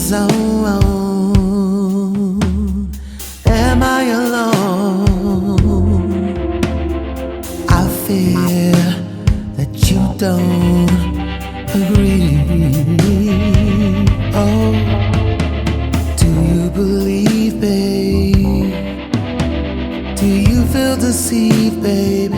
zone. Am I alone? I fear that you don't agree. Oh, do you believe, babe? Do you feel deceived, baby?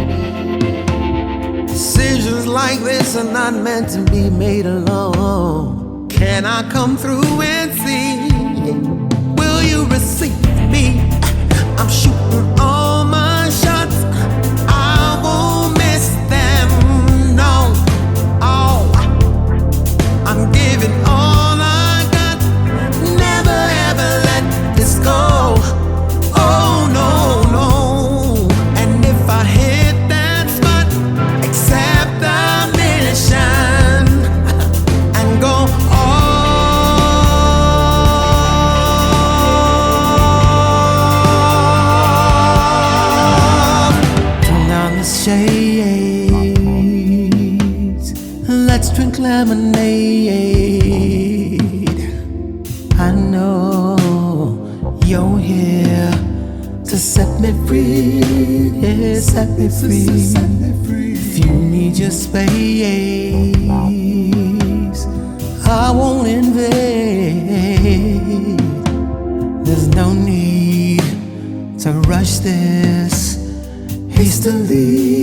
Decisions like this are not meant to be made alone. Can I come through and see? Will you receive me? I'm shooting all my shots. I won't miss them, no. Oh, I'm giving all I got. Never ever let this go. Oh no, no. And if I hit that spot, accept the mission and go off. Turn down the shades, let's drink lemonade. I know you're here to set me free, yeah, set me free. If you need your space, I won't invade. There's no need to rush this hastily.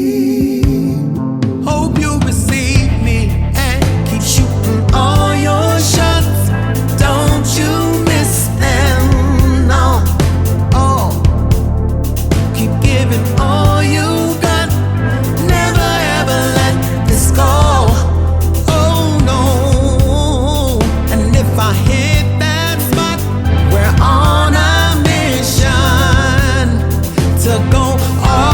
Hope you receive me and keep shooting all your shots. Don't you miss them, no. Oh, keep giving all you got. Never ever let this go. Oh no. And if I hit that spot, we're on a mission to go off.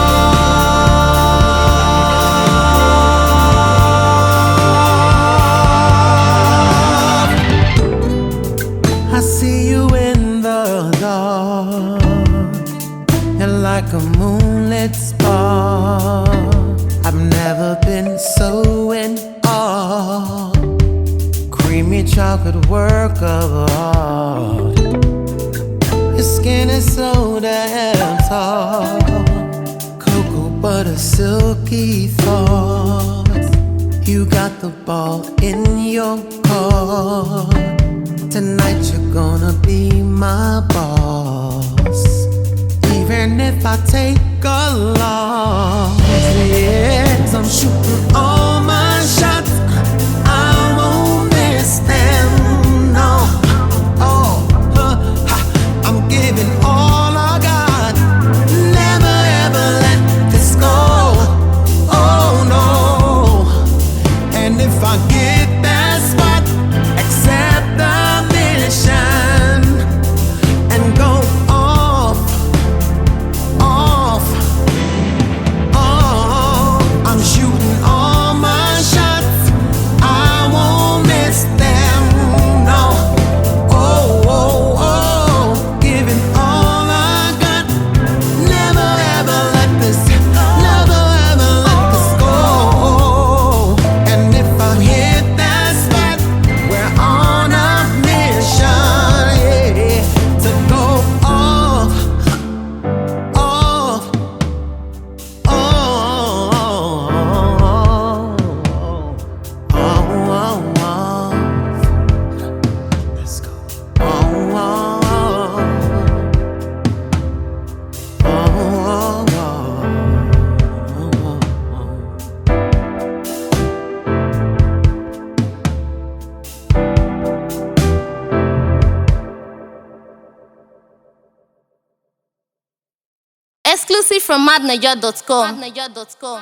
I see you in the dark. You're like a moonlit spark. I've never been so in awe. Creamy chocolate work of art. Your skin is so damn soft. Cocoa butter, silky thoughts. You got the ball in your court. Tonight you're gonna be my boss. Even if I take a loss, yes, I'm shooting all my shots. I won't miss them, no. Oh, I'm giving all I got. Never ever let this go. Oh no. And if I get that spot, accept the mission and go off, off, off. I'm shooting all my shots. I won't miss them, no. Oh, oh, oh. Giving all I got. Never ever let this, never ever let this go. And if I hit that spot, we're on a mission, yeah, to go off, off, off. Let's go. Exclusive from madnaja.com.